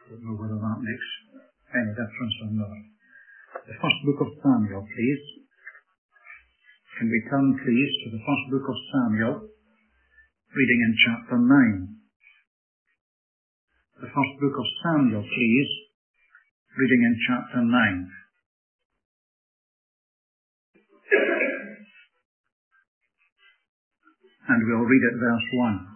don't know whether that makes any difference or not. The first book of Samuel, please. Can we turn, please, to the first book of Samuel, reading in chapter 9. The first book of Samuel, please, reading in chapter 9. And we'll read at verse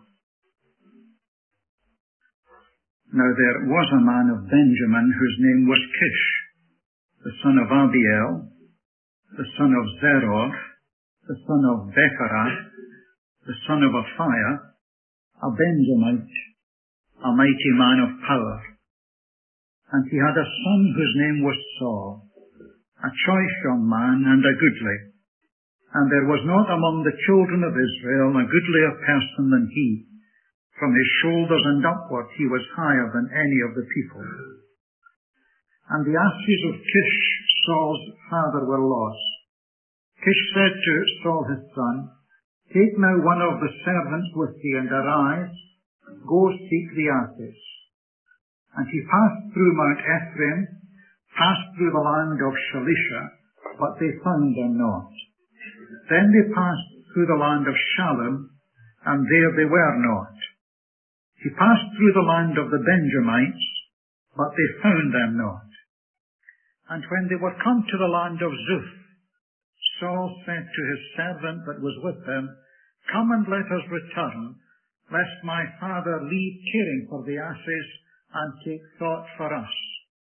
1. Now there was a man of Benjamin whose name was Kish, the son of Abiel, the son of Zeror, the son of Bechorath, the son of Aphiah, a Benjamite, a mighty man of power. And he had a son whose name was Saul, a choice young man and a goodly. And there was not among the children of Israel a goodlier person than he. From his shoulders and upward he was higher than any of the people. And the asses of Kish, Saul's father, were lost. Kish said to Saul his son, Take now one of the servants with thee, and arise, go seek the asses. And he passed through Mount Ephraim, passed through the land of Shalisha, but they found them not. Then they passed through the land of Shalom, and there they were not. He passed through the land of the Benjamites, but they found them not. And when they were come to the land of Zuph, Saul said to his servant that was with him, Come and let us return, lest my father leave caring for the asses, and take thought for us.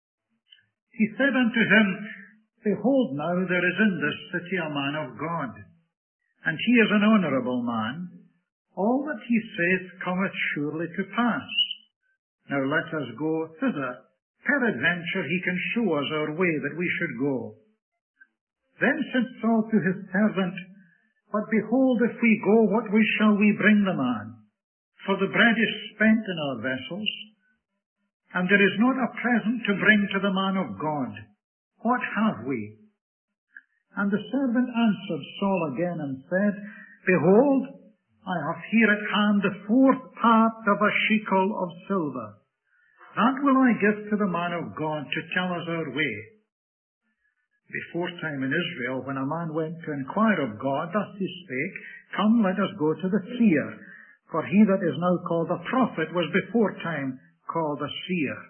He said unto him, Behold now, there is in this city a man of God, and he is an honourable man. All that he saith cometh surely to pass. Now let us go thither. Peradventure he can show us our way that we should go. Then said Saul to his servant, But behold, if we go, what shall we bring the man? For the bread is spent in our vessels, and there is not a present to bring to the man of God. What have we? And the servant answered Saul again and said, Behold, I have here at hand the 4th part of a shekel of silver. That will I give to the man of God to tell us our way. Beforetime in Israel, when a man went to inquire of God, thus he spake, Come, let us go to the seer. For he that is now called a prophet was beforetime called a seer.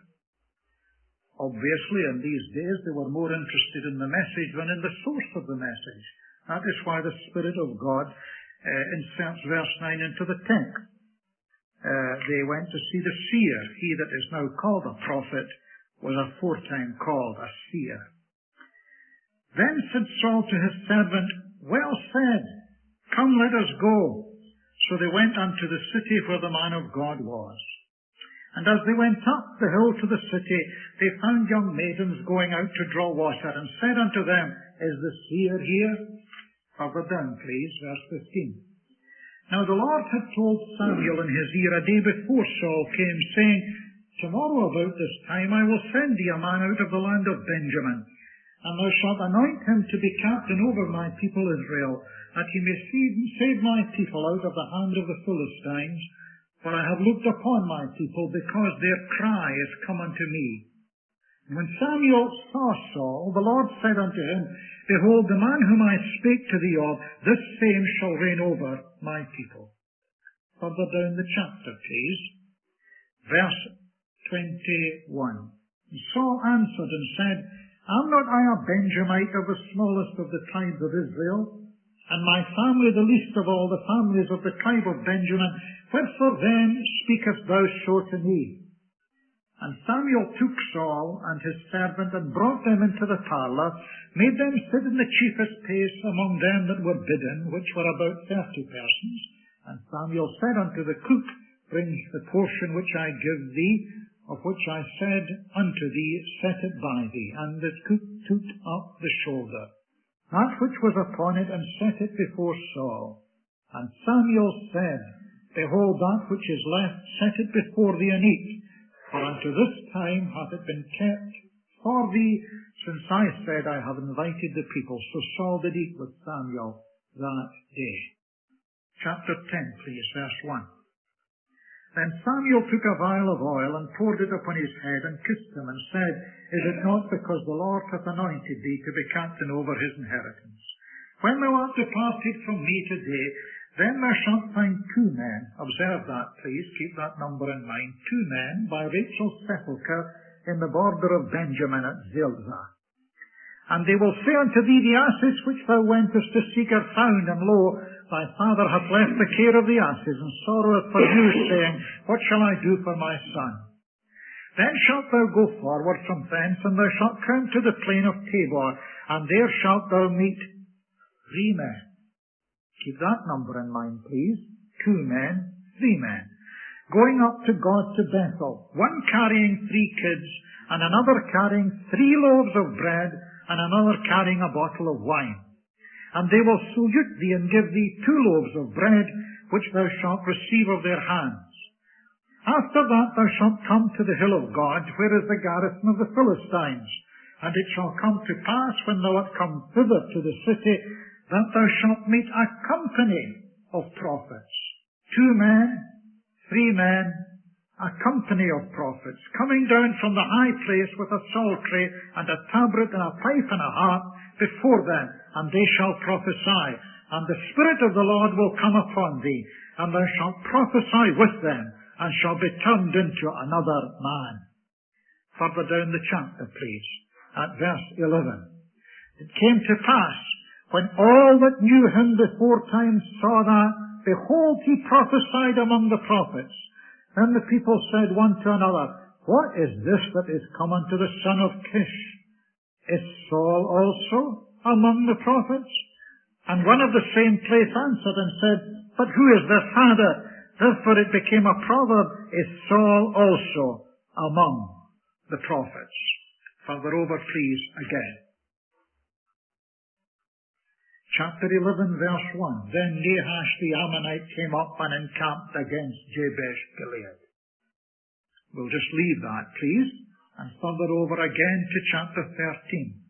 Obviously, in these days, they were more interested in the message than in the source of the message. That is why the Spirit of God inserts verse 9 into the text. They went to see the seer. He that is now called a prophet was aforetime called a seer. Then said Saul to his servant, Well said, come, let us go. So they went unto the city where the man of God was. And as they went up the hill to the city, they found young maidens going out to draw water, and said unto them, Is the seer here? Cover down, please, verse 15. Now the Lord had told Samuel in his ear a day before Saul came, saying, Tomorrow about this time I will send thee a man out of the land of Benjamin, and thou shalt anoint him to be captain over my people Israel, that he may save my people out of the hand of the Philistines. For I have looked upon my people, because their cry is come unto me. And when Samuel saw Saul, the Lord said unto him, Behold, the man whom I spake to thee of, this same shall reign over my people. Further down the chapter, please. Verse 21. And Saul answered and said, Am not I a Benjamite of the smallest of the tribes of Israel? And my family the least of all the families of the tribe of Benjamin. Wherefore then speakest thou so to me? And Samuel took Saul and his servant, and brought them into the parlour, made them sit in the chiefest place among them that were bidden, which were about 30 persons. And Samuel said unto the cook, Bring the portion which I give thee, of which I said unto thee, Set it by thee. And the cook took up the shoulder, that which was upon it, and set it before Saul. And Samuel said, Behold, that which is left, set it before thee and eat. For unto this time hath it been kept for thee, since I said, I have invited the people. So Saul did eat with Samuel that day. Chapter 10, please, verse 1. Then Samuel took a vial of oil and poured it upon his head and kissed him and said, Is it not because the Lord hath anointed thee to be captain over his inheritance? When thou art departed from me today, then thou shalt find 2 men. Observe that, please. Keep that number in mind. 2 men by Rachel's sepulchre in the border of Benjamin at Zilzah. And they will say unto thee, The asses which thou wentest to seek are found, and lo, thy father hath left the care of the asses, and sorroweth for you, saying, What shall I do for my son? Then shalt thou go forward from thence, and thou shalt come to the plain of Tabor, and there shalt thou meet 3 men. Keep that number in mind, please. 2 men, 3 men. Going up to God to Bethel, one carrying 3 kids, and another carrying 3 loaves of bread, and another carrying a bottle of wine. And they will salute thee and give thee 2 loaves of bread, which thou shalt receive of their hands. After that thou shalt come to the hill of God, where is the garrison of the Philistines. And it shall come to pass, when thou art come thither to the city, that thou shalt meet a company of prophets. 2 men, 3 men, a company of prophets, coming down from the high place with a psaltery and a tabret and a pipe and a harp before them, and they shall prophesy. And the Spirit of the Lord will come upon thee, and thou shalt prophesy with them, and shall be turned into another man. Further down the chapter, please, at verse 11. It came to pass, when all that knew him before time saw that, behold, he prophesied among the prophets. Then the people said one to another, What is this that is come unto the son of Kish? Is Saul also among the prophets? And one of the same place answered and said, But who is their father? Therefore it became a proverb, Is Saul also among the prophets? Further over, please, again. Chapter 11, verse 1. Then Nahash the Ammonite came up and encamped against Jabesh Gilead. We'll just leave that, please, and further over again to chapter 13.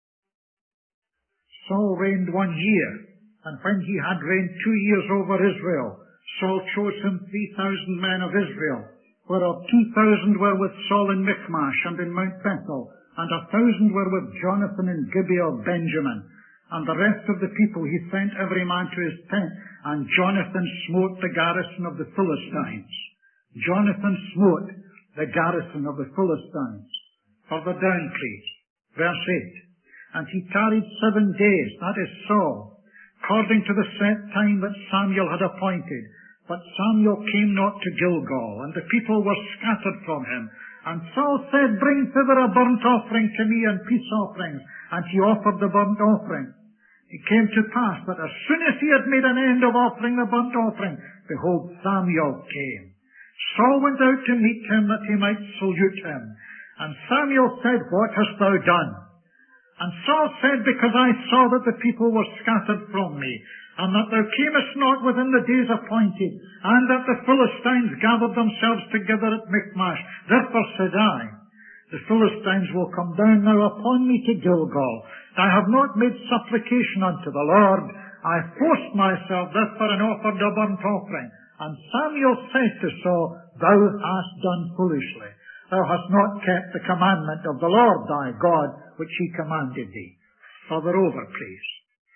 Saul reigned 1 year, and when he had reigned 2 years over Israel, Saul chose him 3,000 men of Israel, whereof 2,000 were with Saul in Michmash and in Mount Bethel, and 1,000 were with Jonathan in Gibeah of Benjamin. And the rest of the people he sent every man to his tent, and Jonathan smote the garrison of the Philistines. Jonathan smote the garrison of the Philistines. Further down, please. Verse 8. And he tarried 7 days, that is Saul, according to the set time that Samuel had appointed. But Samuel came not to Gilgal, and the people were scattered from him. And Saul said, Bring thither a burnt offering to me and peace offerings. And he offered the burnt offering. It came to pass that as soon as he had made an end of offering the burnt offering, behold, Samuel came. Saul went out to meet him that he might salute him. And Samuel said, What hast thou done? And Saul said, Because I saw that the people were scattered from me, and that thou camest not within the days appointed, and that the Philistines gathered themselves together at Michmash. Therefore said I, The Philistines will come down now upon me to Gilgal. I have not made supplication unto the Lord. I forced myself therefore and offered a burnt offering. And Samuel said to Saul, Thou hast done foolishly. Thou hast not kept the commandment of the Lord thy God, which he commanded thee. Further over, please,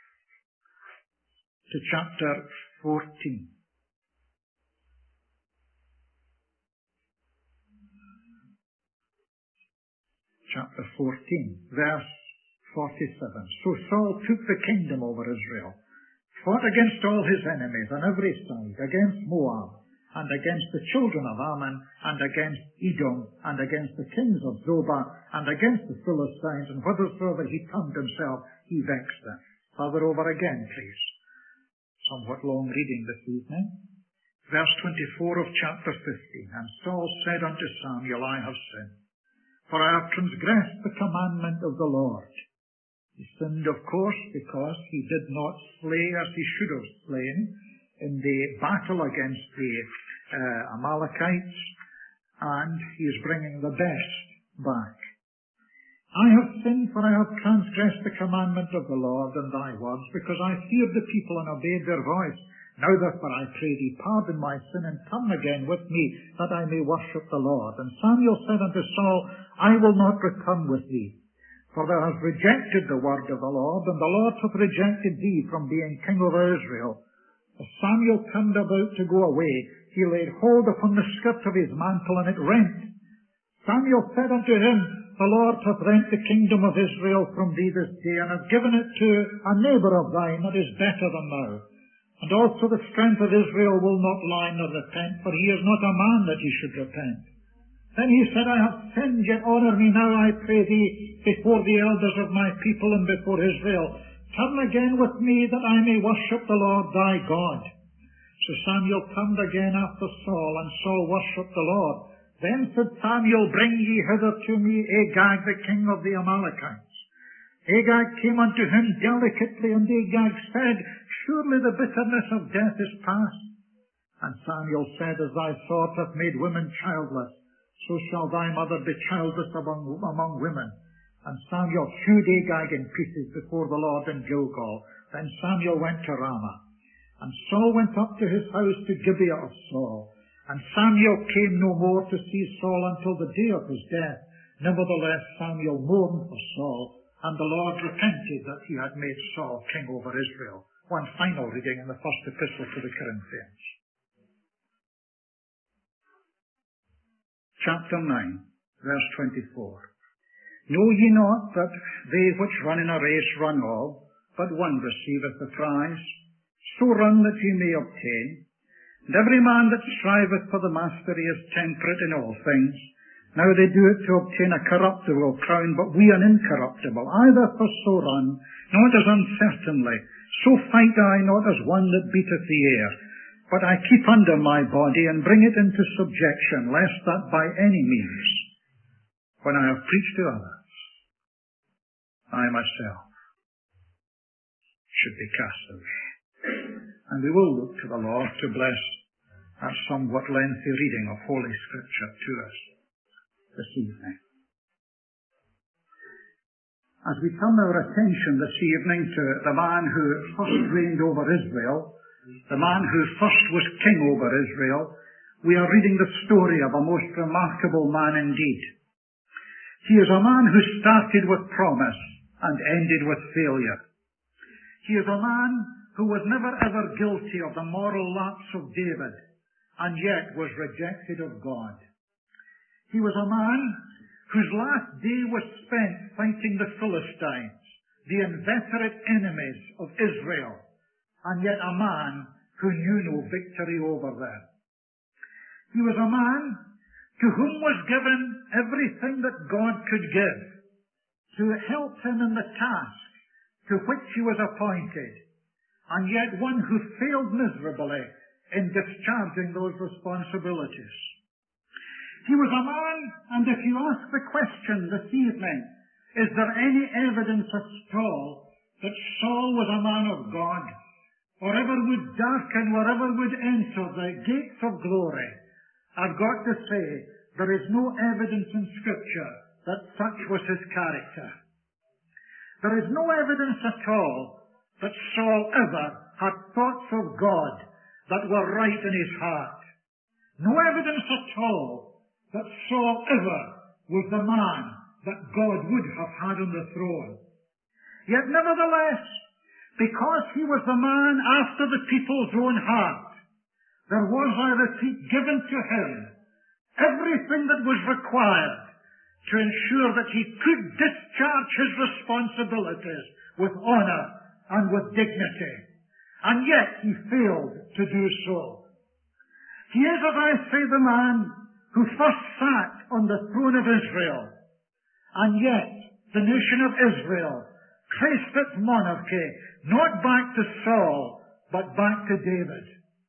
to chapter 14. Chapter 14, verse 47. So Saul took the kingdom over Israel, fought against all his enemies on every side, against Moab, and against the children of Ammon, and against Edom, and against the kings of Zobah, and against the Philistines, and whithersoever he turned himself, he vexed them. Further over again, please. Somewhat long reading this evening. Verse 24 of chapter 15. And Saul said unto Samuel, I have sinned, for I have transgressed the commandment of the Lord. He sinned, of course, because he did not slay as he should have slain in the battle against the Amalekites, and he is bringing the best back. I have sinned, for I have transgressed the commandment of the Lord and thy words, because I feared the people and obeyed their voice. Now therefore I pray thee, pardon my sin, and come again with me, that I may worship the Lord. And Samuel said unto Saul, I will not return with thee, for thou hast rejected the word of the Lord, and the Lord hath rejected thee from being king over Israel. As Samuel turned about to go away, he laid hold upon the skirt of his mantle, and it rent. Samuel said unto him, The Lord hath rent the kingdom of Israel from thee this day, and hath given it to a neighbour of thine that is better than thou. And also the strength of Israel will not lie nor repent, for he is not a man that he should repent. Then he said, I have sinned, yet honour me now, I pray thee, before the elders of my people and before Israel. Turn again with me, that I may worship the Lord thy God. So Samuel turned again after Saul, and Saul worshipped the Lord. Then said Samuel, Bring ye hither to me Agag, the king of the Amalekites. Agag came unto him delicately, and Agag said, Surely the bitterness of death is past. And Samuel said, As thy sword hath made women childless, so shall thy mother be childless among women. And Samuel hewed Agag in pieces before the Lord in Gilgal. Then Samuel went to Ramah. And Saul went up to his house to Gibeah of Saul. And Samuel came no more to see Saul until the day of his death. Nevertheless, Samuel mourned for Saul, and the Lord repented that he had made Saul king over Israel. One final reading in the first epistle to the Corinthians. Chapter 9, verse 24. Know ye not that they which run in a race run all, but one receiveth the prize? So run that ye may obtain. And every man that striveth for the mastery is temperate in all things. Now they do it to obtain a corruptible crown, but we an incorruptible. I therefore so run, not as uncertainly. So fight I, not as one that beateth the air. But I keep under my body, and bring it into subjection, lest that by any means, when I have preached to others, I myself should be cast away. And we will look to the Lord to bless that somewhat lengthy reading of Holy Scripture to us this evening. As we turn our attention this evening to the man who first reigned over Israel, the man who first was king over Israel, we are reading the story of a most remarkable man indeed. He is a man who started with promise and ended with failure. He is a man who was never ever guilty of the moral lapse of David, and yet was rejected of God. He was a man whose last day was spent fighting the Philistines, the inveterate enemies of Israel, and yet a man who knew no victory over them. He was a man to whom was given everything that God could give to help him in the task to which he was appointed, and yet one who failed miserably in discharging those responsibilities. He was a man, and if you ask the question this evening, is there any evidence at all that Saul was a man of God, or ever would darken, or ever would enter the gates of glory? I've got to say, there is no evidence in Scripture that such was his character. There is no evidence at all that Saul ever had thoughts of God that were right in his heart. No evidence at all that Saul ever was the man that God would have had on the throne. Yet nevertheless, because he was the man after the people's own heart, there was, I repeat, given to him everything that was required to ensure that he could discharge his responsibilities with honor and with dignity. And yet he failed to do so. He is, as I say, the man who first sat on the throne of Israel, and yet the nation of Israel traced its monarchy not back to Saul, but back to David.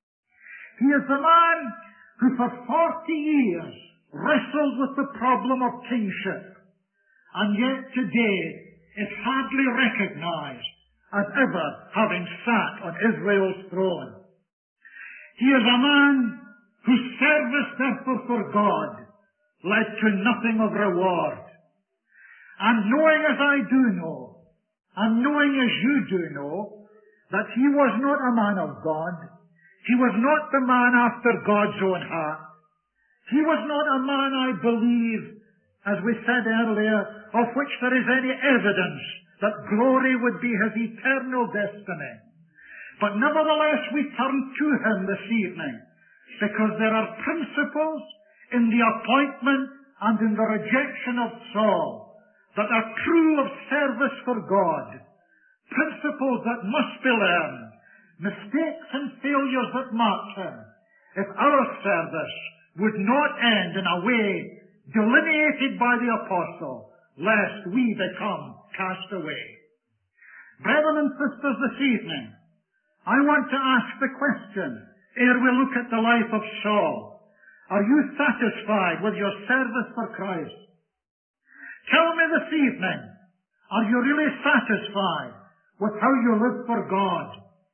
He is the man who for 40 years wrestled with the problem of kingship, and yet today is hardly recognized as ever having sat on Israel's throne. He is a man whose service therefore for God led to nothing of reward. And knowing as I do know, and knowing as you do know, that he was not a man of God, He was not the man after God's own heart. He was not a man, I believe, as we said earlier, of which there is any evidence that glory would be his eternal destiny. But nevertheless, we turn to him this evening, because there are principles in the appointment and in the rejection of Saul that are true of service for God, principles that must be learned, mistakes and failures that mark him, if our service would not end in a way delineated by the apostle, lest we become cast away. Brethren and sisters, this evening, I want to ask the question, ere we look at the life of Saul, are you satisfied with your service for Christ? Tell me this evening, are you really satisfied with how you live for God?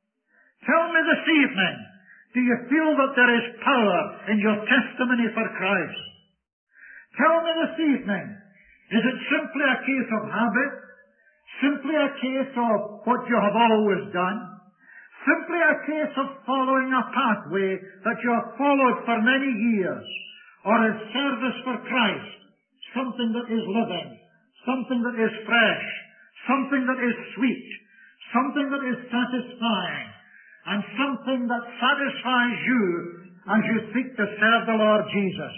Tell me this evening, do you feel that there is power in your testimony for Christ? Tell me this evening, is it simply a case of habit? Simply a case of what you have always done? Simply a case of following a pathway that you have followed for many years? Or is service for Christ something that is living, something that is fresh, something that is sweet, something that is satisfying, and something that satisfies you as you seek to serve the Lord Jesus?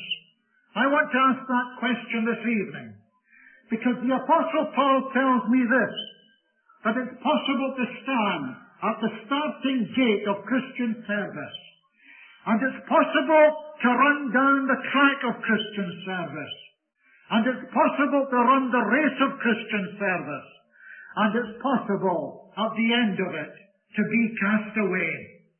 I want to ask that question this evening, because the Apostle Paul tells me this, that it's possible to stand at the starting gate of Christian service, and it's possible to run down the track of Christian service, and it's possible to run the race of Christian service, and it's possible at the end of it to be cast away.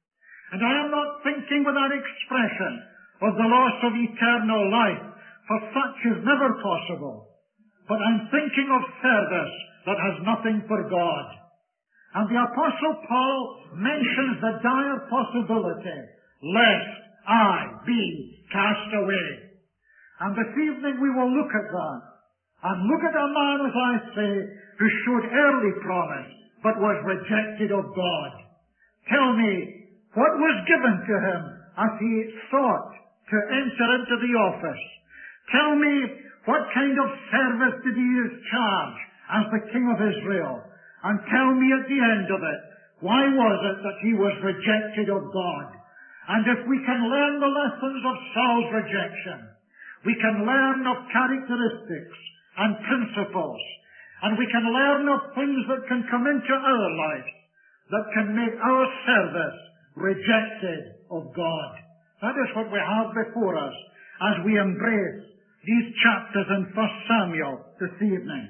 And I am not thinking with that expression of the loss of eternal life, for such is never possible, but I'm thinking of service that has nothing for God. And the Apostle Paul mentions the dire possibility, lest I be cast away. And this evening we will look at that, and look at a man, as I say, who showed early promise, but was rejected of God. Tell me, what was given to him as he sought to enter into the office? Tell me, what kind of service did he discharge as the King of Israel? And tell me at the end of it, why was it that he was rejected of God? And if we can learn the lessons of Saul's rejection, we can learn of characteristics and principles, and we can learn of things that can come into our lives that can make our service rejected of God. That is what we have before us as we embrace these chapters in 1 Samuel this evening.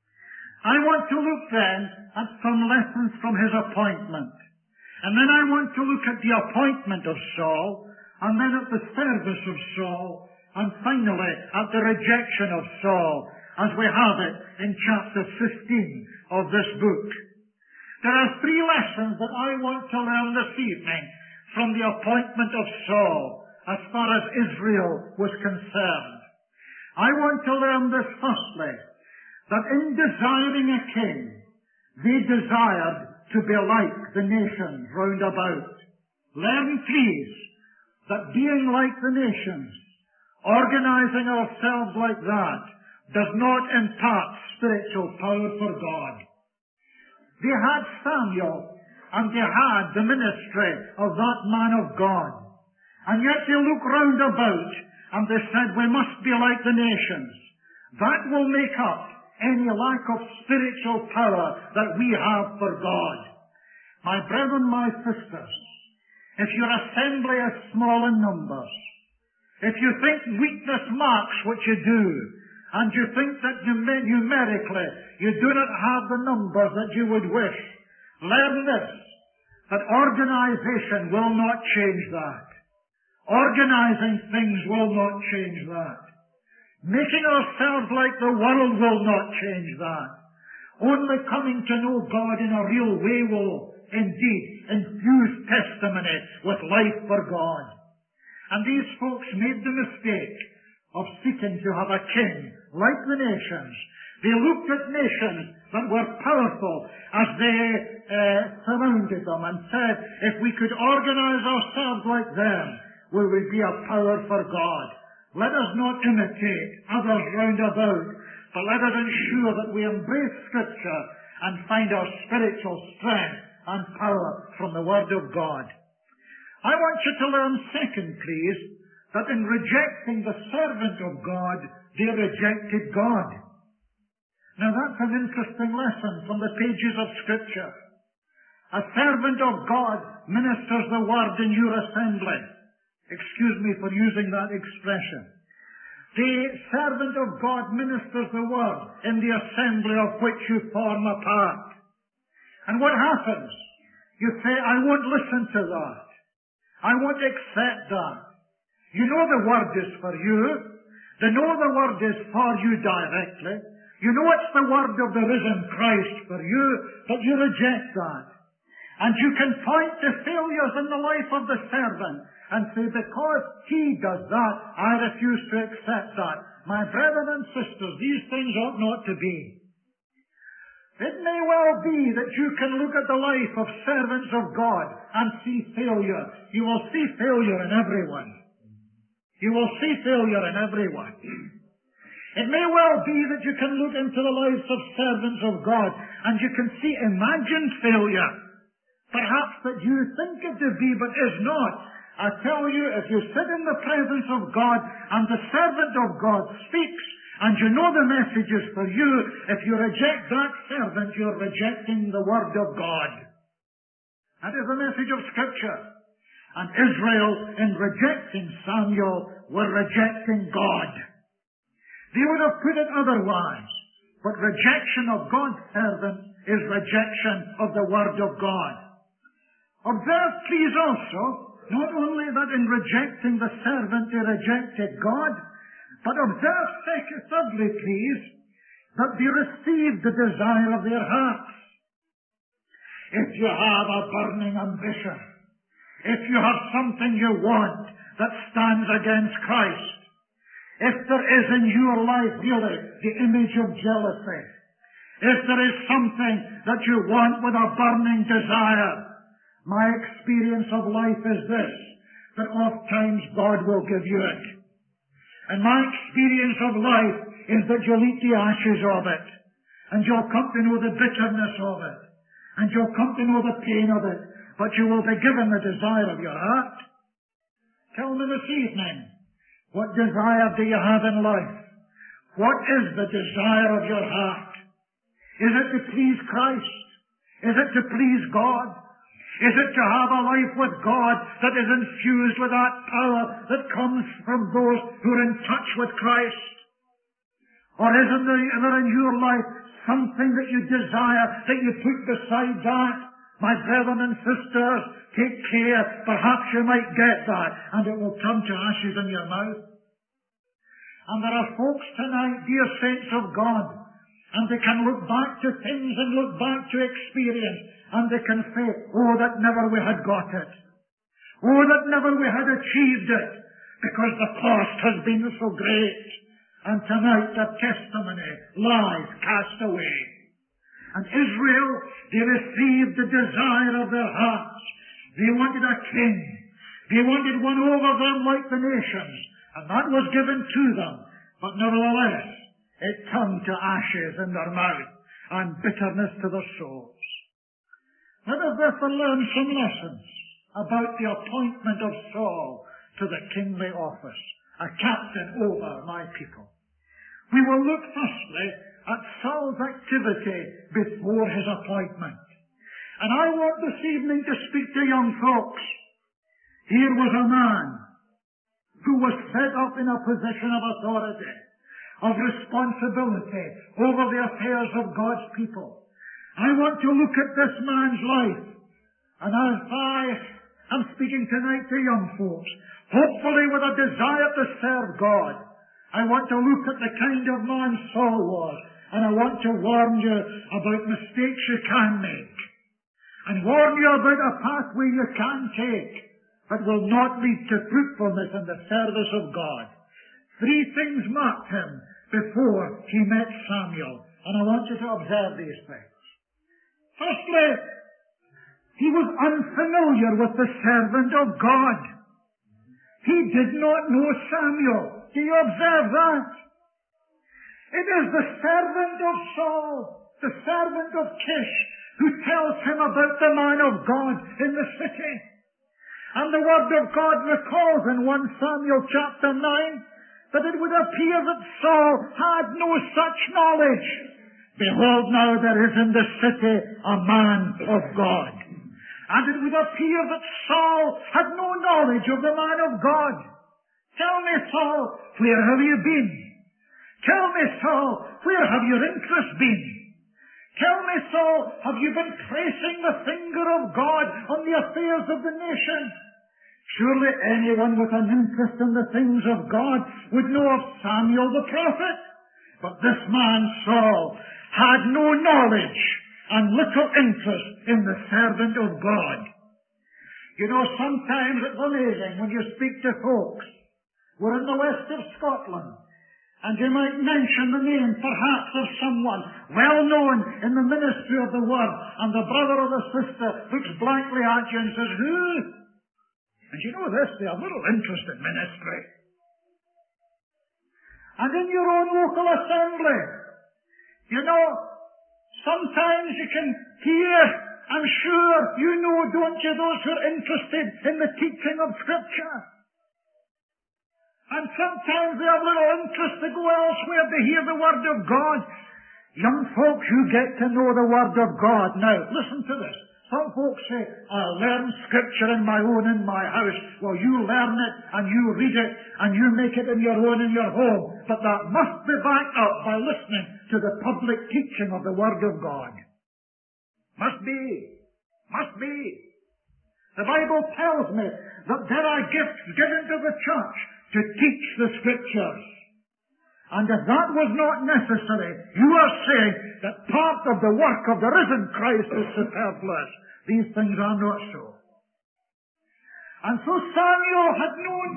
I want to look then at some lessons from his appointment. And then I want to look at the appointment of Saul, and then at the service of Saul, and finally at the rejection of Saul, as we have it in chapter 15 of this book. There are three lessons that I want to learn this evening from the appointment of Saul, as far as Israel was concerned. I want to learn this firstly, that in desiring a king, they desired to be like the nations round about. Learn, please, that being like the nations, organizing ourselves like that, does not impart spiritual power for God. They had Samuel, and they had the ministry of that man of God. And yet they look round about, and they said, we must be like the nations. That will make up any lack of spiritual power that we have for God. My brethren, my sisters, if your assembly is small in numbers, if you think weakness marks what you do, and you think that numerically you do not have the numbers that you would wish, learn this, that organization will not change that. Organizing things will not change that. Making ourselves like the world will not change that. Only coming to know God in a real way will indeed infuse testimony with life for God. And these folks made the mistake of seeking to have a king like the nations They looked at nations that were powerful as they surrounded them and said, if we could organize ourselves like them, we would be a power for God. Let us not imitate others round about, but let us ensure that we embrace Scripture and find our spiritual strength and power from the Word of God. I want you to learn, second, please, that in rejecting the servant of God, they rejected God. Now that's an interesting lesson from the pages of Scripture. A servant of God ministers the Word in your assembly. Excuse me for using that expression. The servant of God ministers the Word in the assembly of which you form a part. And what happens? You say, I won't listen to that. I won't accept that. You know the Word is for you. They know the Word is for you directly. You know it's the Word of the risen Christ for you, but you reject that. And you can point to failures in the life of the servant and say, because he does that, I refuse to accept that. My brethren and sisters, these things ought not to be. It may well be that you can look at the life of servants of God and see failure. You will see failure in everyone. You will see failure in everyone. It may well be that you can look into the lives of servants of God and you can see imagined failure. Perhaps that you think it to be, but is not. I tell you, if you sit in the presence of God and the servant of God speaks, and you know the message is for you, if you reject that servant, you're rejecting the Word of God. That is the message of Scripture. And Israel, in rejecting Samuel, were rejecting God. They would have put it otherwise, but rejection of God's servant is rejection of the Word of God. Observe, please, also, not only that in rejecting the servant they rejected God, but observe, thirdly, please, that they received the desire of their hearts. If you have a burning ambition, if you have something you want that stands against Christ, if there is in your life really the image of jealousy, if there is something that you want with a burning desire, my experience of life is this, that oft times God will give you it. And my experience of life is that you'll eat the ashes of it, and you'll come to know the bitterness of it, and you'll come to know the pain of it, but you will be given the desire of your heart. Tell me this evening, what desire do you have in life? What is the desire of your heart? Is it to please Christ? Is it to please God? Is it to have a life with God that is infused with that power that comes from those who are in touch with Christ? Or is there in your life something that you desire that you put beside that? My brethren and sisters, take care. Perhaps you might get that and it will turn to ashes in your mouth. And there are folks tonight, dear saints of God, and they can look back to things and look back to experience, and they can say, oh, that never we had got it. Oh, that never we had achieved it, because the cost has been so great. And tonight the testimony lies cast away. And Israel, they received the desire of their hearts. They wanted a king. They wanted one over them like the nations. And that was given to them. But nevertheless, it turned to ashes in their mouth and bitterness to their souls. Let us therefore learn some lessons about the appointment of Saul to the kingly office, a captain over my people. We will look firstly at Saul's activity before his appointment. And I want this evening to speak to young folks. Here was a man who was set up in a position of authority, of responsibility over the affairs of God's people. I want to look at this man's life, and as I am speaking tonight to young folks, hopefully with a desire to serve God, I want to look at the kind of man Saul was, and I want to warn you about mistakes you can make, and warn you about a pathway you can take that will not lead to fruitfulness in the service of God. 3 things marked him before he met Samuel. And I want you to observe these things. Firstly, he was unfamiliar with the servant of God. He did not know Samuel. Do you observe that? It is the servant of Saul, the servant of Kish, who tells him about the man of God in the city. And the word of God recalls in 1 Samuel chapter 9 that it would appear that Saul had no such knowledge. Behold, now there is in the city a man of God. And it would appear that Saul had no knowledge of the man of God. Tell me, Saul, where have you been? Tell me, Saul, where have your interest been? Tell me, Saul, have you been tracing the finger of God on the affairs of the nation? Surely anyone with an interest in the things of God would know of Samuel the prophet. But this man, Saul, had no knowledge and little interest in the servant of God. You know, sometimes it's amazing when you speak to folks. We're in the west of Scotland, and you might mention the name, perhaps, of someone well known in the ministry of the Word, and the brother or the sister looks blankly at you and says, "Who?" And you know this, they have little interest in ministry. And in your own local assembly, you know, sometimes you can hear, I'm sure you know, don't you, those who are interested in the teaching of Scripture. And sometimes they have little interest to go elsewhere to hear the Word of God. Young folks, you get to know the Word of God. Now, listen to this. Some folks say, I'll learn Scripture in my own in my house. Well, you learn it, and you read it, and you make it in your own in your home. But that must be backed up by listening to the public teaching of the Word of God. Must be. Must be. The Bible tells me that there are gifts given to the church to teach the Scriptures. And if that was not necessary, you are saying that part of the work of the risen Christ is superfluous. These things are not so. And so Saul had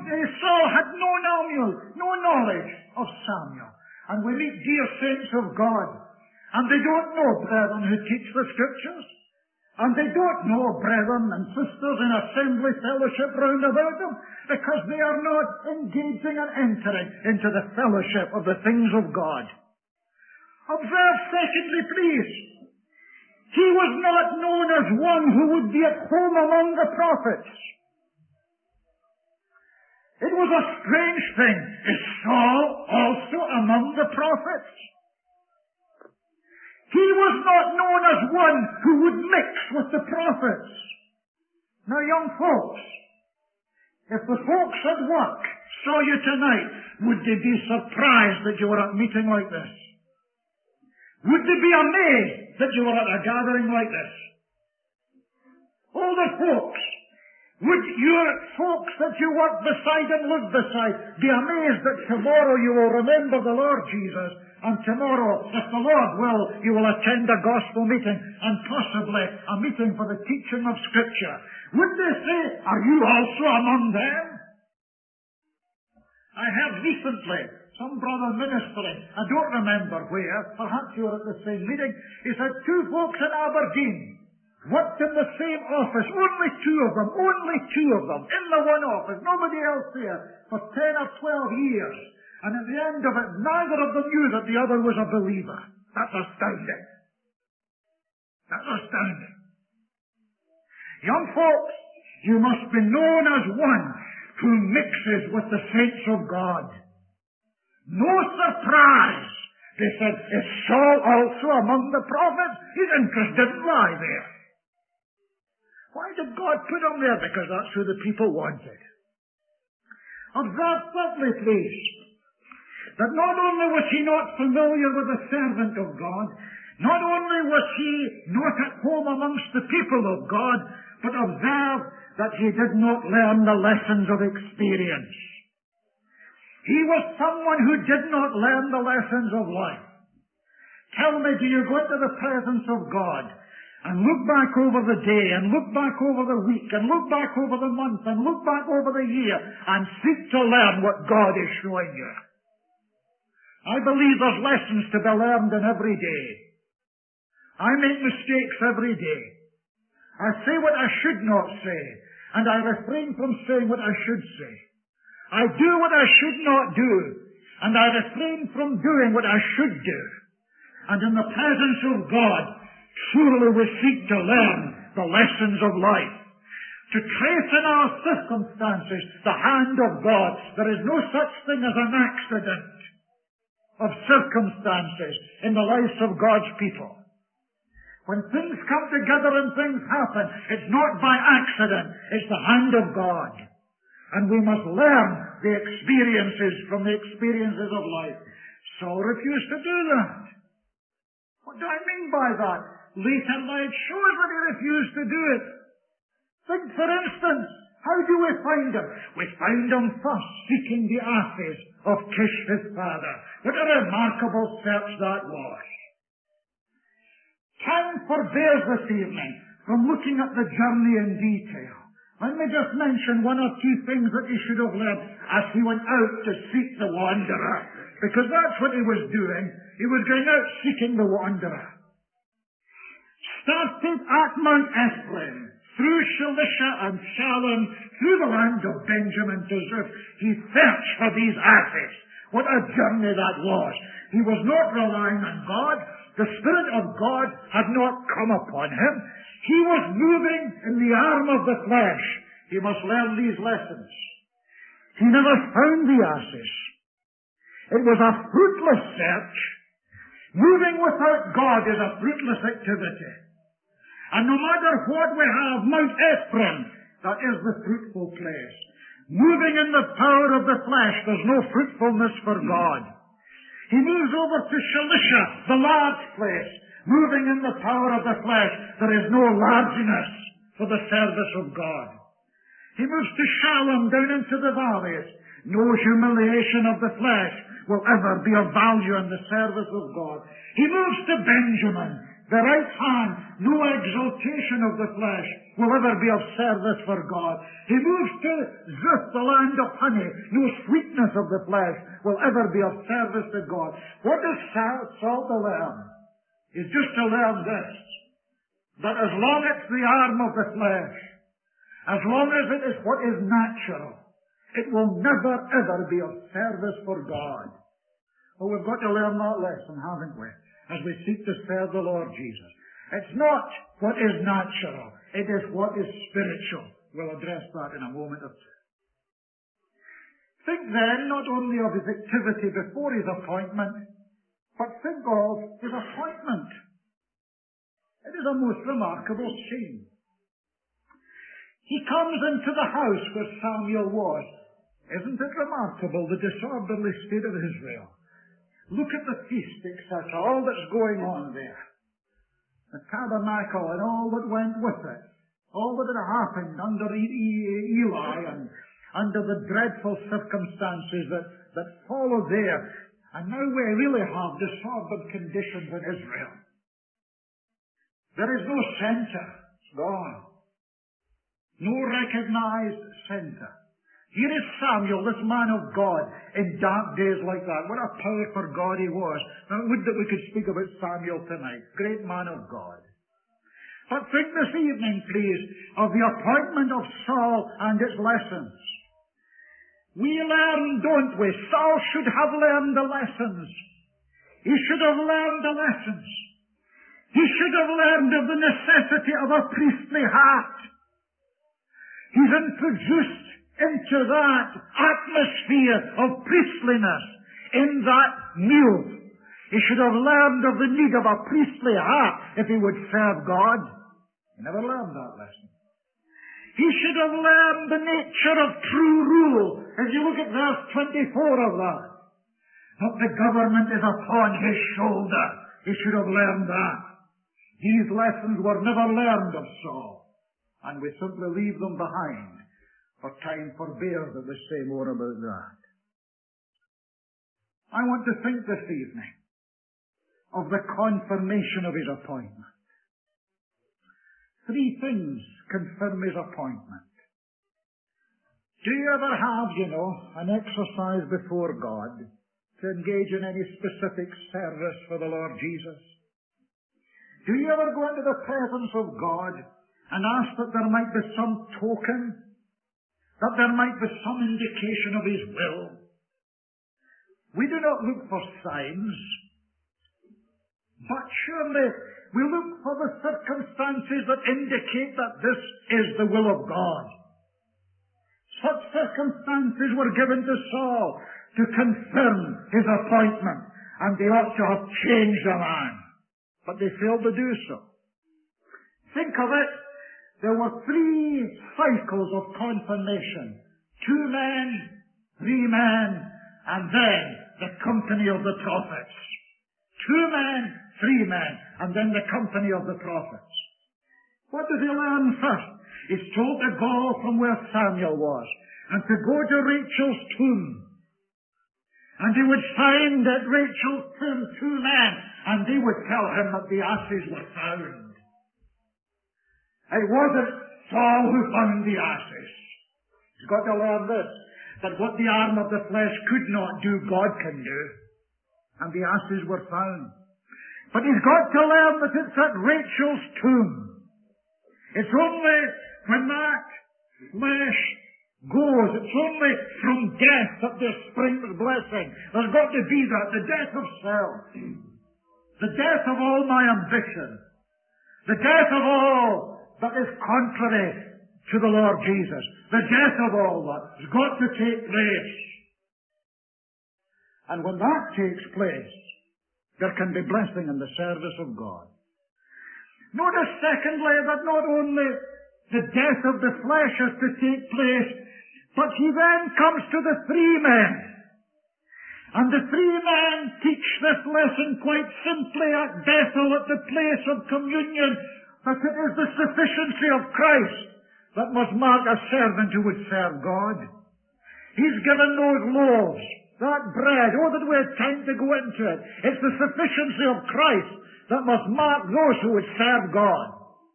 no knowledge of Samuel. And we meet dear saints of God, and they don't know brethren who teach the Scriptures. And they don't know brethren and sisters in assembly fellowship round about them, because they are not engaging and entering into the fellowship of the things of God. Observe secondly, please, he was not known as one who would be at home among the prophets. It was a strange thing. Is Saul also among the prophets? He was not known as one who would mix with the prophets. Now, young folks, if the folks at work saw you tonight, would they be surprised that you were at a meeting like this? Would they be amazed that you were at a gathering like this? Older folks, would your folks that you work beside and live beside be amazed that tomorrow you will remember the Lord Jesus, and tomorrow, if the Lord will, you will attend a gospel meeting and possibly a meeting for the teaching of Scripture? Would they say, are you also among them? I heard recently some brother ministering, I don't remember where, perhaps you were at the same meeting, he said 2 folks in Aberdeen worked in the same office, only two of them, in the one office, nobody else there, for 10 or 12 years. And at the end of it, neither of them knew that the other was a believer. That's astounding. That's astounding. Young folks, you must be known as one who mixes with the saints of God. No surprise. They said, is Saul also among the prophets? His interest didn't lie there. Why did God put him there? Because that's who the people wanted. Observe thirdly, please, that not only was he not familiar with the servant of God, not only was he not at home amongst the people of God, but observe that he did not learn the lessons of experience. He was someone who did not learn the lessons of life. Tell me, do you go into the presence of God and look back over the day, and look back over the week, and look back over the month, and look back over the year, and seek to learn what God is showing you? I believe there's lessons to be learned in every day. I make mistakes every day. I say what I should not say, and I refrain from saying what I should say. I do what I should not do, and I refrain from doing what I should do. And in the presence of God, surely we seek to learn the lessons of life. To trace in our circumstances the hand of God. There is no such thing as an accident of circumstances in the lives of God's people. When things come together and things happen, it's not by accident. It's the hand of God. And we must learn the experiences from the experiences of life. Saul refused to do that. What do I mean by that? Later life shows that he refused to do it. Think, for instance, how do we find him? We find him first seeking the ashes of Kish his father. What a remarkable search that was. Time forbears this evening from looking at the journey in detail. Let me just mention one or two things that he should have learned as he went out to seek the wanderer. Because that's what he was doing. He was going out seeking the wanderer. Started at Mount Ephraim, through Shalisha and Shalom, through the land of Benjamin to Zuph. He searched for these ashes. What a journey that was. He was not relying on God. The Spirit of God had not come upon him. He was moving in the arm of the flesh. He must learn these lessons. He never found the ashes. It was a fruitless search. Moving without God is a fruitless activity. And no matter what we have, Mount Ephraim, that is the fruitful place. Moving in the power of the flesh, there's no fruitfulness for God. He moves over to Shalisha, the large place. Moving in the power of the flesh, there is no largeness for the service of God. He moves to Shalom, down into the valleys. No humiliation of the flesh will ever be of value in the service of God. He moves to Benjamin, the right hand. No exaltation of the flesh will ever be of service for God. He moves to Zuph, the land of honey. No sweetness of the flesh will ever be of service to God. What does Saul to learn? Is just to learn this, that as long as it's the arm of the flesh, as long as it is what is natural, it will never ever be of service for God. Oh, we've got to learn that lesson, haven't we, as we seek to serve the Lord Jesus. It's not what is natural, it is what is spiritual. We'll address that in a moment or two. Think then not only of his activity before his appointment, but think of his appointment. It is a most remarkable scene. He comes into the house where Samuel was. Isn't it remarkable, the disorderly state of Israel? Look at the feast, etc., all that's going on there. The tabernacle and all that went with it. All that had happened under Eli and under the dreadful circumstances that followed there. And now we really have disordered conditions in Israel. There is no center. It's gone. No recognized center. Here is Samuel, this man of God, in dark days like that. What a power for God he was. And would that we could speak about Samuel tonight. Great man of God. But think this evening, please, of the appointment of Saul and its lessons. We learn, don't we? Saul should have learned the lessons. He should have learned the lessons. He should have learned of the necessity of a priestly heart. He's introduced into that atmosphere of priestliness in that meal. He should have learned of the need of a priestly heart if he would serve God. He never learned that lesson. He should have learned the nature of true rule. As you look at verse 24 of that. That the government is upon his shoulder. He should have learned that. These lessons were never learned of Saul. And we simply leave them behind. For time forbears that we say more about that. I want to think this evening of the confirmation of his appointment. 3 things confirm his appointment. Do you ever have, an exercise before God to to engage in any specific service for the Lord Jesus? Do you ever go into the presence of God and ask that there might be some token, that there might be some indication of His will? We do not look for signs, but surely we look for the circumstances that indicate that this is the will of God. Such circumstances were given to Saul to confirm his appointment, and they ought to have changed the man. But they failed to do so. Think of it. There were 3 cycles of confirmation. 2 men, 3 men, and then the company of the prophets. 2 men, 3 men, and then the company of the prophets. What did he learn first? He's told to go from where Samuel was and to go to Rachel's tomb. And he would find at Rachel's tomb 2 men, and they would tell him that the ashes were found. It wasn't Saul who found the ashes. He's got to learn this, that what the arm of the flesh could not do, God can do. And the ashes were found. But he's got to learn that it's at Rachel's tomb. It's only when that flesh goes, it's only from death that there springs blessing. There's got to be that, the death of self, the death of all my ambition, the death of all that is contrary to the Lord Jesus, the death of all that has got to take place. And when that takes place, there can be blessing in the service of God. Notice, secondly, that not only the death of the flesh has to take place, but he then comes to the 3 men. And the 3 men teach this lesson quite simply at Bethel, at the place of communion, that it is the sufficiency of Christ that must mark a servant who would serve God. He's given those loaves, that bread. Oh, that we had time to go into it. It's the sufficiency of Christ that must mark those who would serve God.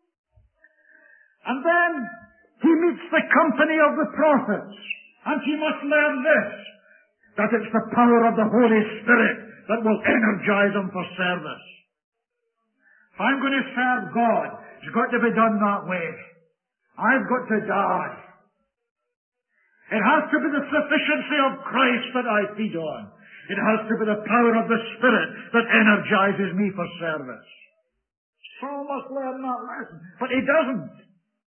And then he meets the company of the prophets, and he must learn this, that it's the power of the Holy Spirit that will energize him for service. If I'm going to serve God, it's got to be done that way. I've got to die. It has to be the sufficiency of Christ that I feed on. It has to be the power of the Spirit that energizes me for service. Saul must learn that lesson, but he doesn't.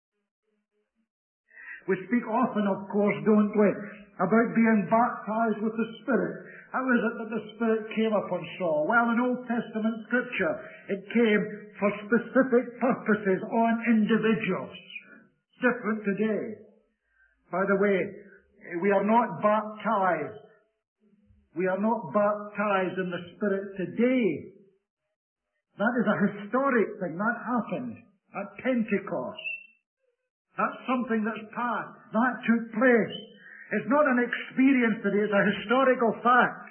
We speak often, of course, don't we, about being baptized with the Spirit. How is it that the Spirit came upon Saul? Well, in Old Testament Scripture, it came for specific purposes on individuals. It's different today. By the way, we are not baptized. We are not baptized in the Spirit today. That is a historic thing. That happened at Pentecost. That's something that's past. That took place. It's not an experience today. It's a historical fact.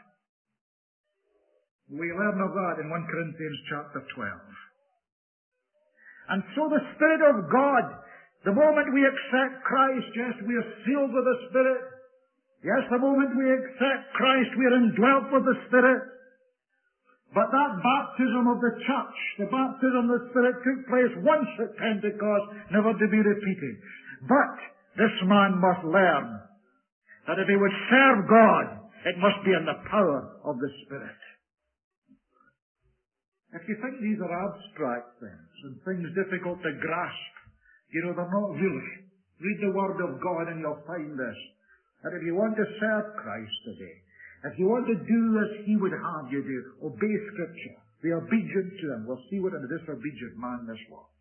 We learn of that in 1 Corinthians chapter 12. And so the Spirit of God, the moment we accept Christ, yes, we are sealed with the Spirit. Yes, the moment we accept Christ, we are indwelt with the Spirit. But that baptism of the church, the baptism of the Spirit, took place once at Pentecost, never to be repeated. But this man must learn that if he would serve God, it must be in the power of the Spirit. If you think these are abstract things and things difficult to grasp, they're not really. Read the Word of God and you'll find this. That if you want to serve Christ today, if you want to do as He would have you do, obey Scripture, be obedient to Him. We'll see what a disobedient man this was.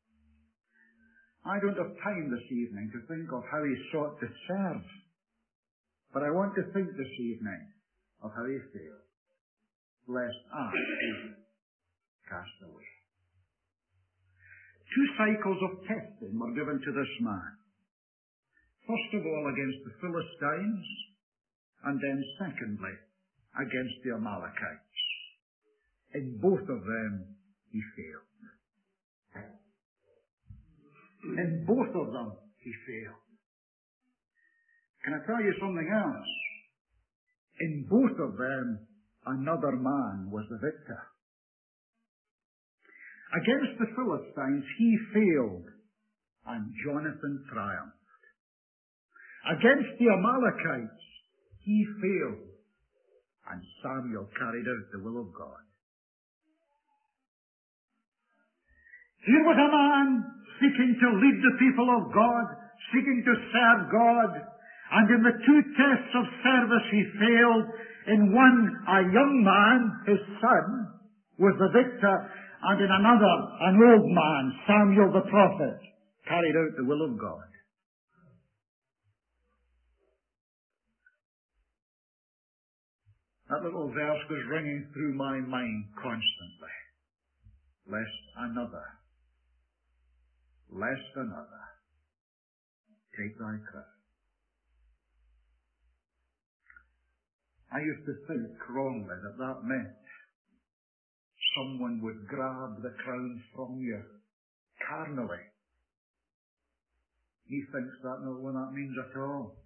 I don't have time this evening to think of how he sought to serve, but I want to think this evening of how he failed, lest I be cast away. 2 cycles of testing were given to this man. First of all against the Philistines, and then secondly against the Amalekites. In both of them he failed. In both of them he failed. Can I tell you something else? In both of them another man was the victor. Against the Philistines he failed, and Jonathan triumphed. Against the Amalekites he failed, and Samuel carried out the will of God. Here was a man seeking to lead the people of God, seeking to serve God, and in the two tests of service he failed. In one, a young man, his son, was the victor, and in another, an old man, Samuel the prophet, carried out the will of God. That little verse was ringing through my mind constantly. Lest another take thy crown. I used to think wrongly that meant someone would grab the crown from you carnally. He thinks that's not what that means at all.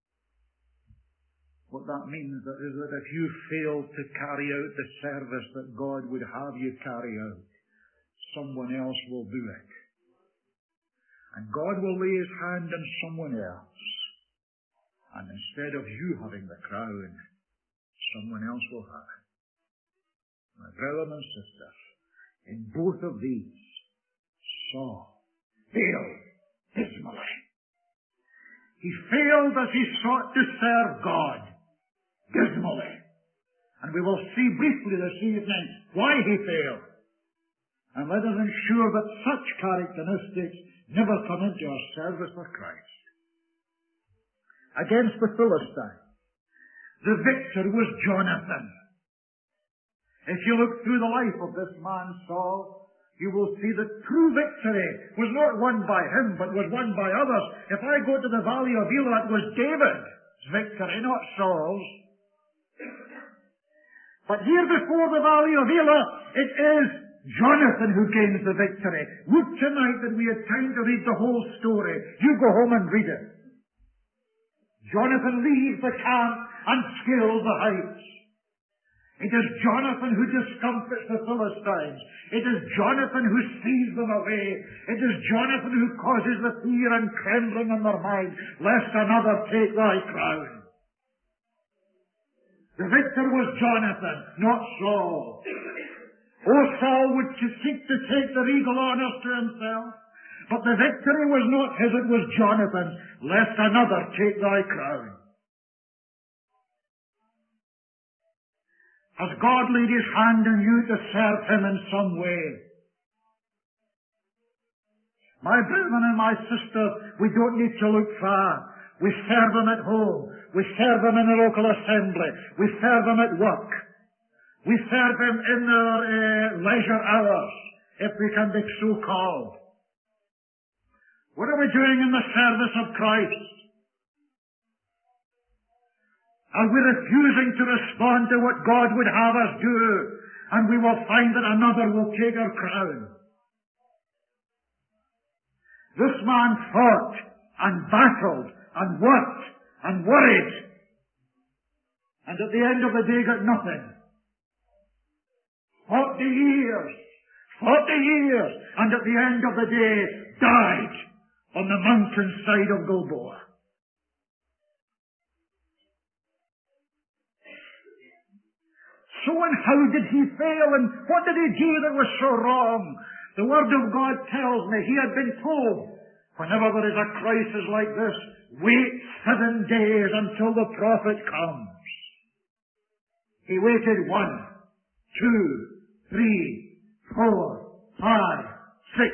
What that means is that if you fail to carry out the service that God would have you carry out, someone else will do it. And God will lay his hand on someone else. And instead of you having the crown, someone else will have it. My brothers and sisters, in both of these, Saul failed dismally. He failed as he sought to serve God dismally. And we will see briefly this evening why he failed. And let us ensure that such characteristics never come into our service for Christ. Against the Philistines, the victor was Jonathan. If you look through the life of this man Saul, you will see that true victory was not won by him, but was won by others. If I go to the valley of Elah, it was David's victory, not Saul's. But here before the valley of Elah, it is Jonathan who gains the victory. Would tonight that we had time to read the whole story. You go home and read it. Jonathan leaves the camp and scales the heights. It is Jonathan who discomfits the Philistines. It is Jonathan who sees them away. It is Jonathan who causes the fear and trembling in their minds, lest another take thy crown. The victor was Jonathan, not Saul. Saul would seek to take the regal honors to himself, but the victory was not his, it was Jonathan's, lest another take thy crown. Has God laid his hand on you to serve him in some way? My brethren and my sisters, we don't need to look far. We serve him at home. We serve him in the local assembly. We serve him at work. We serve him in our leisure hours, if we can be so called. What are we doing in the service of Christ? Are we refusing to respond to what God would have us do, and we will find that another will take our crown? This man fought and battled and worked and worried, and at the end of the day got nothing. 40 years, and at the end of the day died on the mountainside of Gilboa. So and how did he fail, and what did he do that was so wrong? The Word of God tells me he had been told, whenever there is a crisis like this, wait 7 days until the prophet comes. He waited 1, 2, 3, 4, 5, 6.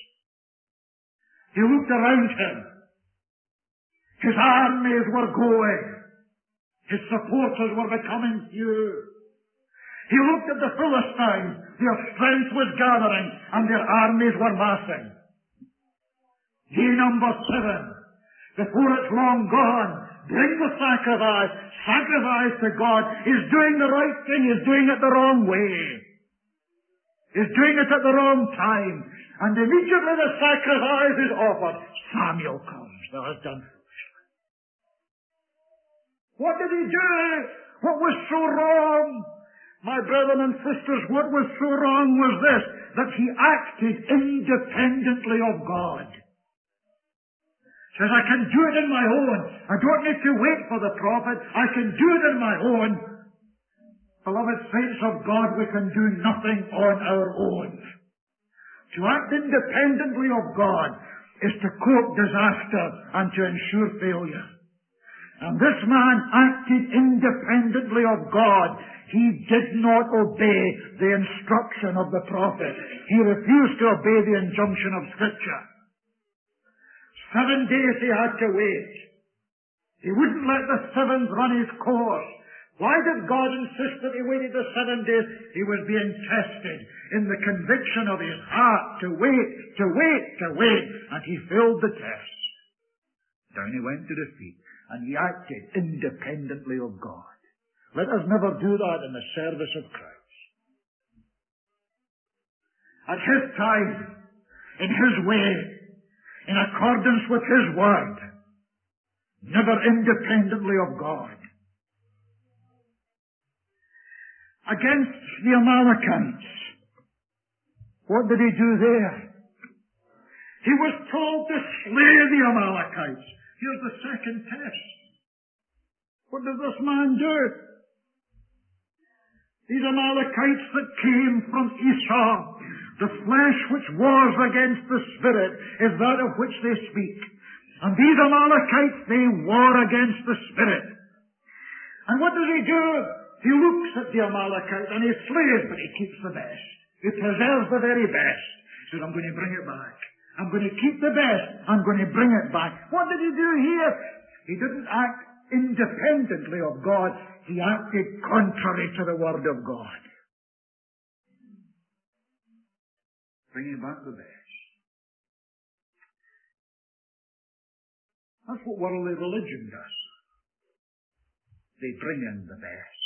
He looked around him. His armies were going. His supporters were becoming few. He looked at the Philistines. Their strength was gathering and their armies were massing. Ye number 7, before it's long gone, bring the sacrifice. Sacrifice to God. He's doing the right thing. He's doing it the wrong way. He's doing it at the wrong time. And immediately the sacrifice is offered. Samuel comes. Thou hast done foolishly. What did he do? What was so wrong? My brethren and sisters, what was so wrong was this, that he acted independently of God. Says, I can do it in my own. I don't need to wait for the prophet. I can do it in my own. Beloved saints of God, we can do nothing on our own. To act independently of God is to court disaster and to ensure failure. And this man acted independently of God. He did not obey the instruction of the prophet. He refused to obey the injunction of Scripture. 7 days he had to wait. He wouldn't let the seventh run his course. Why did God insist that he waited the 7 days? He was being tested in the conviction of his heart to wait, to wait, to wait. And he failed the test. Down he went to defeat. And he acted independently of God. Let us never do that in the service of Christ. At his time, in his way, in accordance with his word, never independently of God. Against the Amalekites, what did he do there? He was told to slay the Amalekites. Here's the second test. What does this man do? These Amalekites that came from Esau, the flesh which wars against the spirit is that of which they speak. And these Amalekites, they war against the spirit. And what does he do? He looks at the Amalekites and he slays, but he keeps the best. He preserves the very best. He says, I'm going to bring it back. I'm going to keep the best. I'm going to bring it back. What did he do here? He didn't act independently of God. He acted contrary to the Word of God. Bringing back the best. That's what worldly religion does. They bring in the best.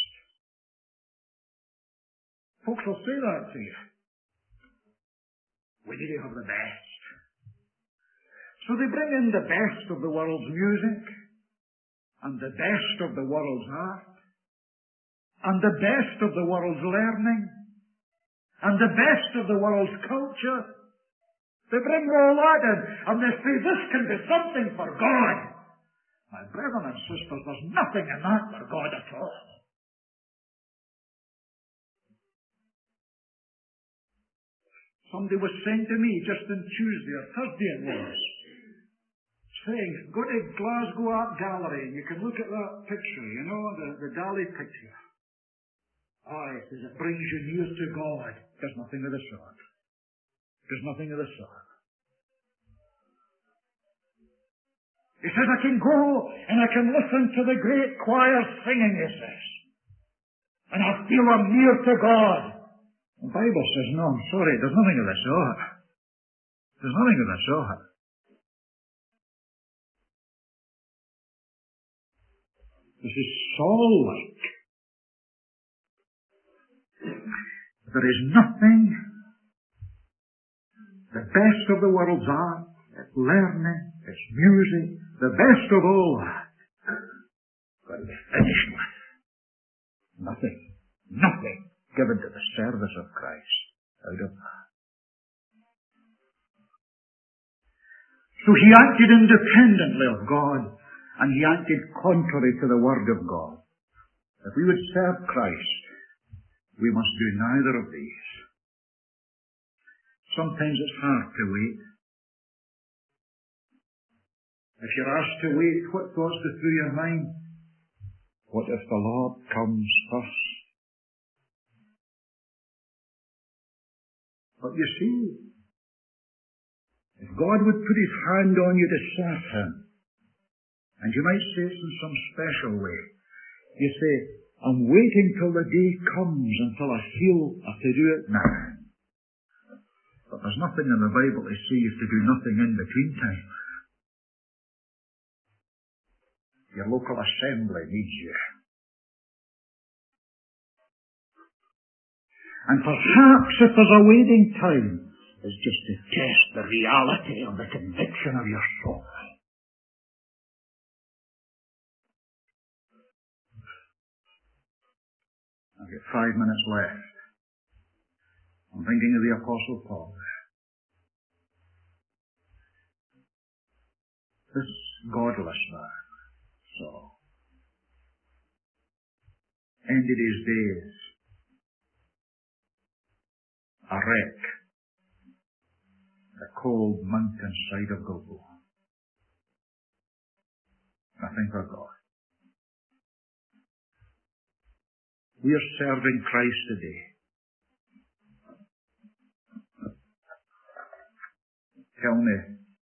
Folks will say that to you. We need to have the best. So they bring in the best of the world's music, and the best of the world's art, and the best of the world's learning, and the best of the world's culture. They bring all that in, and they say, this can be something for God. My brethren and sisters, there's nothing in that for God at all. Somebody was saying to me just on Tuesday or Thursday it was, saying, go to Glasgow Art Gallery and you can look at that picture, you know, the Dali picture. Oh, he says, it brings you near to God. There's nothing of the sort. There's nothing of the sort. He says, I can go and I can listen to the great choir singing, he says. And I feel I'm near to God. The Bible says, no, I'm sorry, there's nothing of the sort. There's nothing of the sort. This is Saul-like. There is nothing, the best of the world's art, its learning, its music, the best of all that, got to be finished with. Nothing given to the service of Christ out of that. So he acted independently of God, and he acted contrary to the Word of God. If we would serve Christ, we must do neither of these. Sometimes it's hard to wait. If you're asked to wait, what thoughts go through your mind? What if the Lord comes first? But you see, if God would put his hand on you to serve him, and you might say it in some special way, you say, I'm waiting till the day comes until I feel I have to do it now. But there's nothing in the Bible to say you have to do nothing in between time. Your local assembly needs you. And perhaps if there's a waiting time, it's just to test the reality of the conviction of your soul. I've got 5 minutes left. I'm thinking of the Apostle Paul. This godless man, Saul, ended his days a wreck, the cold mountainside of Gilboa. Nothing for God. We are serving Christ today. Tell me,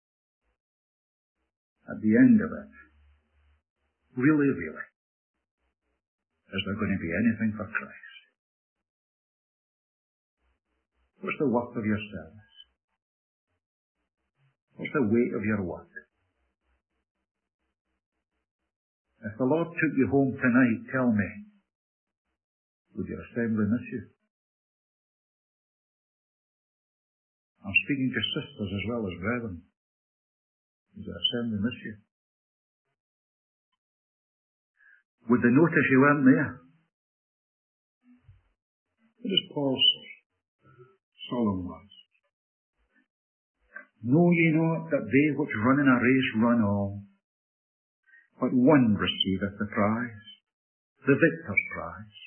at the end of it, really, is there going to be anything for Christ? What's the worth of your service? What's the weight of your work? If the Lord took you home tonight, tell me, would your assembly miss you? I'm speaking to sisters as well as brethren. Would your assembly miss you? Would they notice you weren't there? What does Paul say? Solemn words. Know ye not that they which run in a race run all, but one receiveth the prize, the victor's prize.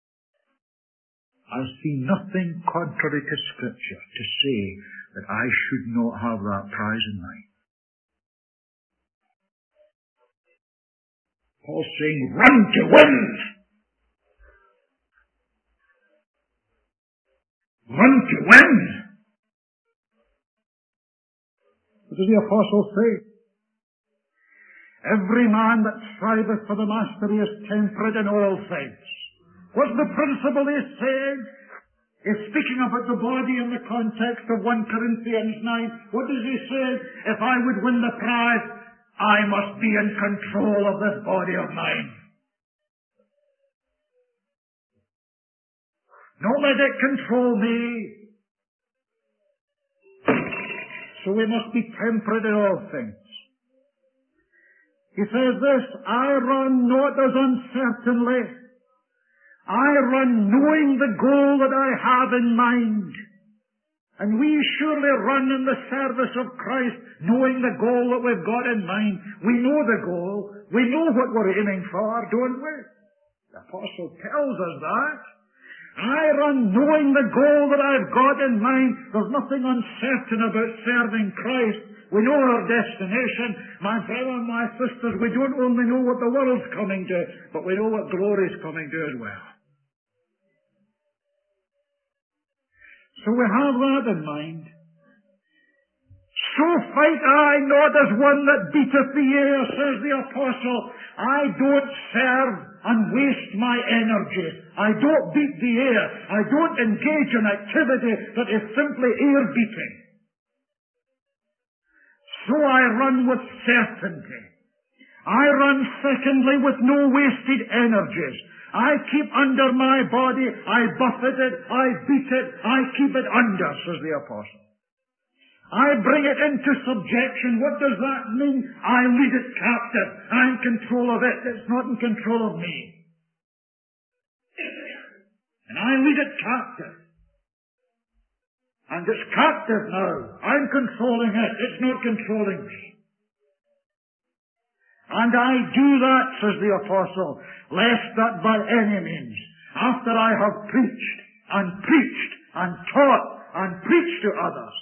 I see nothing contrary to Scripture to say that I should not have that prize in mind. Paul's saying, run to win! Run to win! What does the apostle say? Every man that striveth for the mastery is temperate in all things. What's the principle he's saying? He's speaking about the body in the context of 1 Corinthians 9. What does he say? If I would win the prize, I must be in control of this body of mine. Don't let it control me. So we must be temperate in all things. He says this, I run not as uncertainly. I run knowing the goal that I have in mind. And we surely run in the service of Christ knowing the goal that we've got in mind. We know the goal. We know what we're aiming for, don't we? The apostle tells us that. I run knowing the goal that I've got in mind. There's nothing uncertain about serving Christ. We know our destination. My brother and my sisters, we don't only know what the world's coming to, but we know what glory's coming to as well. So we have that in mind. So fight I not as one that beateth the air, says the apostle. I don't serve and waste my energy. I don't beat the air. I don't engage in activity that is simply air beating. So I run with certainty. I run, secondly, with no wasted energies. I keep under my body, I buffet it, I beat it, I keep it under, says the apostle. I bring it into subjection. What does that mean? I lead it captive. I'm in control of it. It's not in control of me. And I lead it captive. And it's captive now. I'm controlling it. It's not controlling me. And I do that, says the apostle, lest that by any means, after I have preached and taught and preached to others,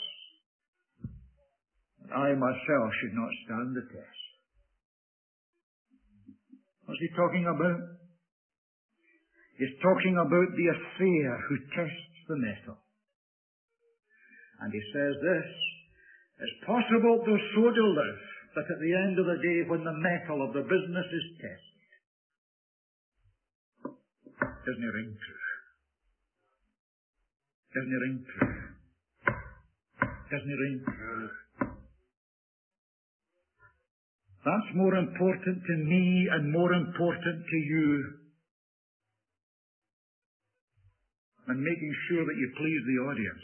I myself should not stand the test. What's he talking about? He's talking about the assayer who tests the metal. And he says this, it's possible to so to live that at the end of the day, when the metal of the business is tested, doesn't it ring true? Doesn't it ring true? Doesn't it ring true? That's more important to me and more important to you than making sure that you please the audience.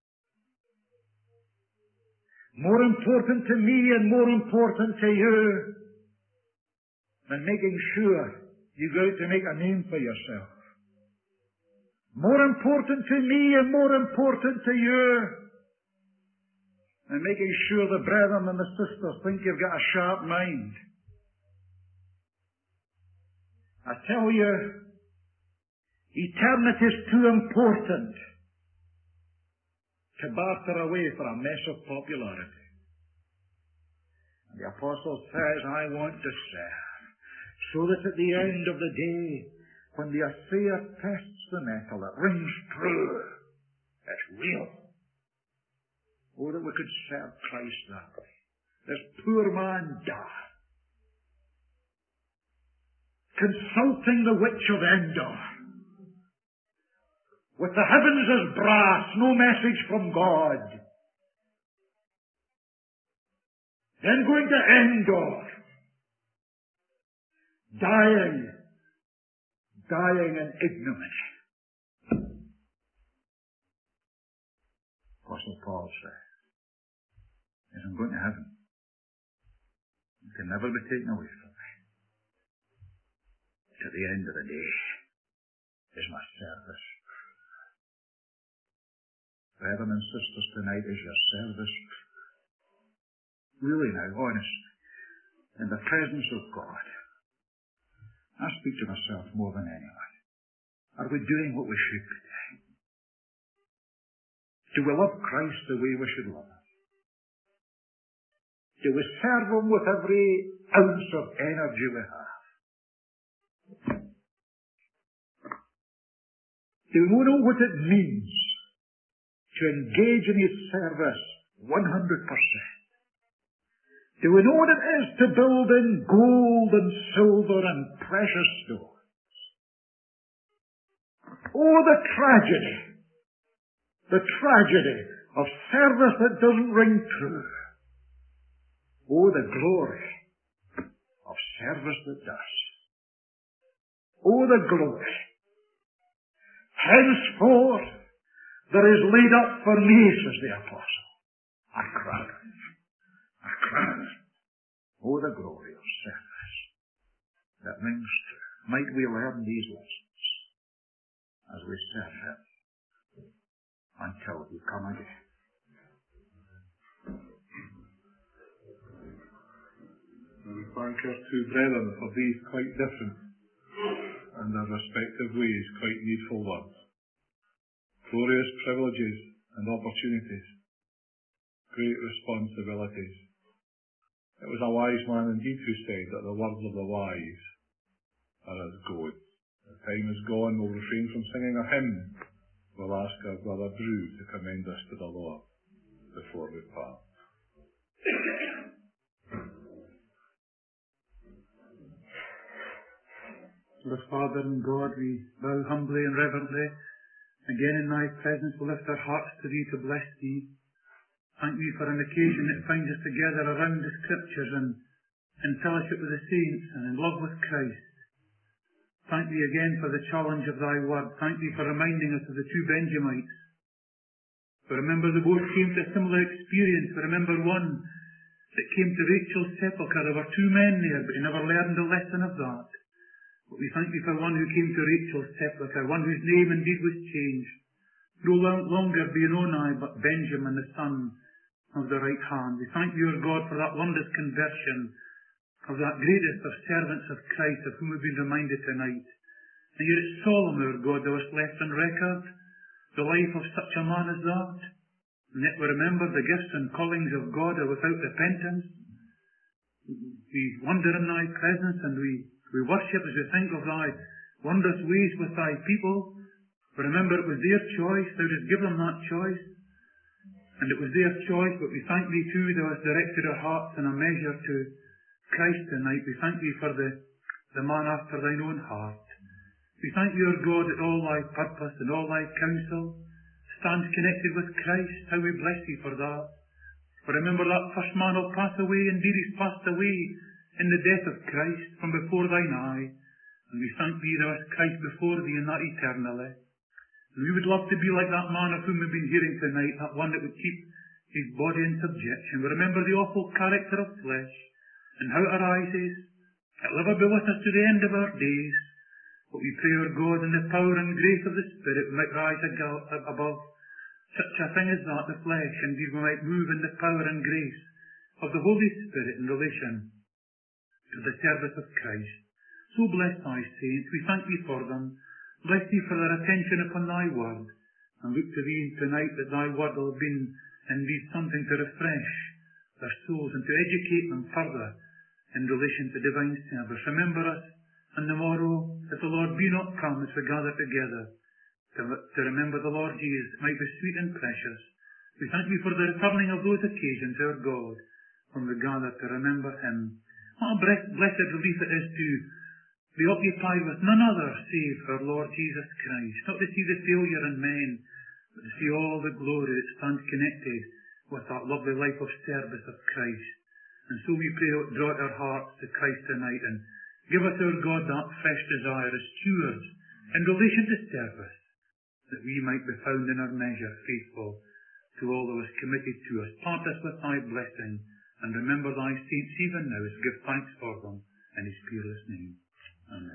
More important to me and more important to you than making sure you go out to make a name for yourself. More important to me and more important to you. And making sure the brethren and the sisters think you've got a sharp mind. I tell you, eternity is too important to barter away for a mess of popularity. And the apostle says, I want to serve, so that at the end of the day, when the assayer tests the metal, it rings true. It's real. Oh, that we could serve Christ that way. This poor man died, consulting the witch of Endor, with the heavens as brass, no message from God. Then going to Endor, dying in ignominy. Apostle Paul says, as I'm going to heaven, it can never be taken away from me. To the end of the day is my service. Brethren and sisters, tonight is your service. Really now, honest, in the presence of God. I speak to myself more than anyone. Are we doing what we should be doing? Do we love Christ the way we should love Him? Do we serve Him with every ounce of energy we have? Do we know what it means to engage in His service 100%? Do we know what it is to build in gold and silver and precious stones? Oh, the tragedy of service that doesn't ring true. Oh, the glory of service that does. Oh, the glory. Henceforth, there is laid up for me, says the apostle, a crown. A crown. Oh, the glory of service that rings true. Might we learn these lessons as we serve Him until He come again. We thank our two brethren for these quite different and their respective ways quite needful words. Glorious privileges and opportunities. Great responsibilities. It was a wise man indeed who said that the words of the wise are as gold. The time is gone, we'll refrain from singing a hymn. We'll ask our brother Drew to commend us to the Lord before we part. Our Father and God, we bow humbly and reverently again in Thy presence. We lift our hearts to Thee to bless Thee. Thank Thee for an occasion that finds us together around the Scriptures and in fellowship with the saints and in love with Christ. Thank Thee again for the challenge of Thy word. Thank Thee for reminding us of the two Benjamites. We remember they both came to a similar experience. We remember one that came to Rachel's sepulchre. There were two men there, but he never learned the lesson of that. But we thank Thee for one who came to Rachel's sepulchre, one whose name indeed was changed. No longer Benoni, but Benjamin, the son of the right hand. We thank Thee, our God, for that wondrous conversion of that greatest of servants of Christ, of whom we've been reminded tonight. And yet it's solemn, our God, thou hast left on record the life of such a man as that. And yet we remember the gifts and callings of God are without repentance. We wonder in Thy presence and we worship as we think of Thy wondrous ways with Thy people. We remember it was their choice. Thou didst give them that choice. And it was their choice, but we thank Thee too, Thou hast directed our hearts in a measure to Christ tonight. We thank Thee for the man after Thine own heart. We thank Thee, our God, that all Thy purpose and all Thy counsel stands connected with Christ. How we bless Thee for that. For remember that first man will pass away, indeed he's passed away in the death of Christ from before Thine eye. And we thank Thee, Thou hast Christ before Thee in that eternally. And we would love to be like that man of whom we've been hearing tonight, that one that would keep his body in subjection. We remember the awful character of flesh and how it arises. It'll ever be with us to the end of our days. But we pray, our God, in the power and grace of the Spirit, we might rise above such a thing as that, the flesh. Indeed, we might move in the power and grace of the Holy Spirit in relation to the service of Christ. So bless thy saints. We thank thee for them. Bless thee for their attention upon thy word. And look to thee tonight that thy word will have been indeed something to refresh their souls and to educate them further in relation to divine service. Remember us on the morrow, if the Lord be not come, as we gather together to remember the Lord Jesus. It might be sweet and precious. We thank you for the returning of those occasions, our God, when we gather to remember him. What a blessed relief it is to be occupied with none other save our Lord Jesus Christ. Not to see the failure in men, but to see all the glory that stands connected with that lovely life of service of Christ. And so we pray, draw our hearts to Christ tonight and give us, our God, that fresh desire as stewards in relation to service, that we might be found in our measure faithful to all that was committed to us. Part us with thy blessing, and remember thy saints even now, as we give thanks for them in his peerless name. Amen.